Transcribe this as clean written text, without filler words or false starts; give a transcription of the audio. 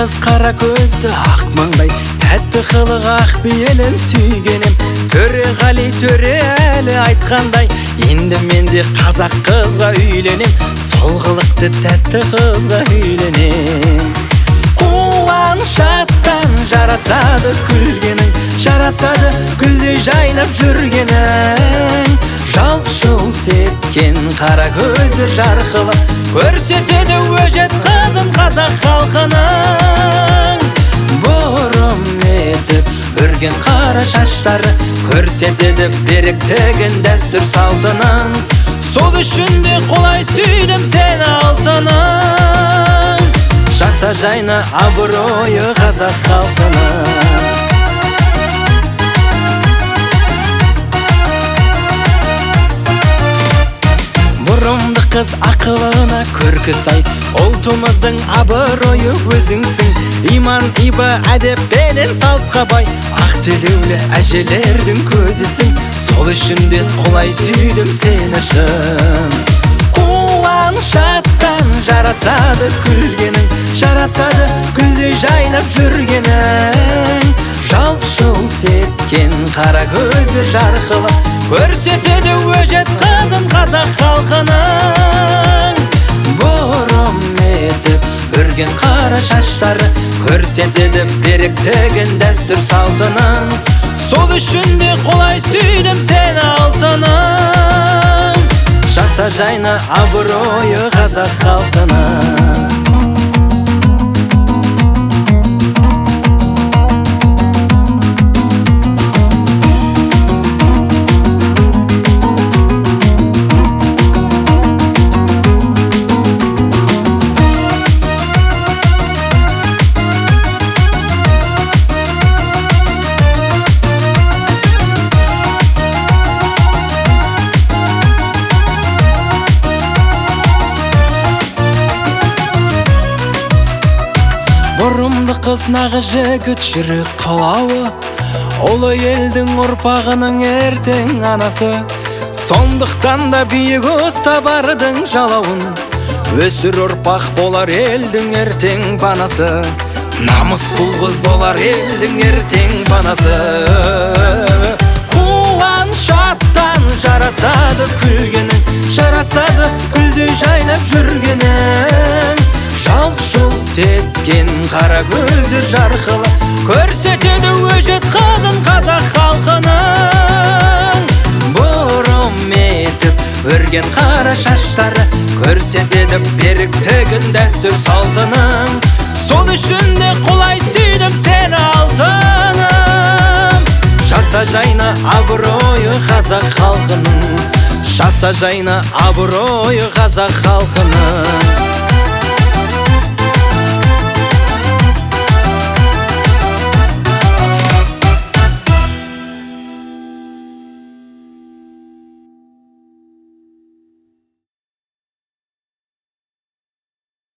қыз қара көзді ақ маңдай, тәтті қылық ақ бейелін сүйгенем. Төреғали Төреәлі айтқандай, енді мен де қазақ қызға үйленем, сол қылықты тәтті қызға үйленем. Қуаншаттан жарасады күлгенің, жарасады гүлдей жайнап жүргенің. Жалт-жұлт еткен қара көзі жарқылы, көрсетеді өжет қызын қазақ халқының. Бұрым етіп үрген қара шаштары, көрсетеді беріктігін дәстүр салтының. Сол үшін де құлай сүйдім сені алтыным. Жаса жайна абыройы қазақ халқының. Бұрымды қыз ақылына көркі сай, ұлтымыздың абыройы өзіңсің. Иман, иба, әдеппенен салтқа бай, ақ тілеулі әжелердің көзісің. Сол үшін де құлай сүйдім сені шын. Қуаншаттан жарасады күлгенің, жарасады гүлдей жайнап жүргенің. Жалт-жұлт еткен қара көзі жарқылы, көрсетеді өжет қызын қазақ халқының. Бұрым етіп үрген қара шаштары, көрсетеді беріктігін дәстүр салтының. Сол үшін де құлай сүйдім сені алтыным. Жаса жайна абыройы қазақ халқының. Бұрымды қыз нағы жігіт жүрек қалауы, ұлы елдің ұрпағының ертең анасы. Сондықтан да биік ұстабардың жалауын, өсір ұрпақ болар елдің ертең банасы. Намысты қыз болар елдің ертең банасы. Қуаншаттан жарасады күлгенің, жарасады гүлдей жайнап жүргенің. Жалт-жұлт еткен қара көзі жарқылы, көрсетеді өжет қызын қазақ халқының. Бұрым етіп өрген қара шаштары, көрсетеді беріктігін дәстүр салтының. Сол үшін де құлай сүйдім сені алтыным. Жаса жайна абыройы қазақ халқының, жаса жайна абыройы қазақ халқының.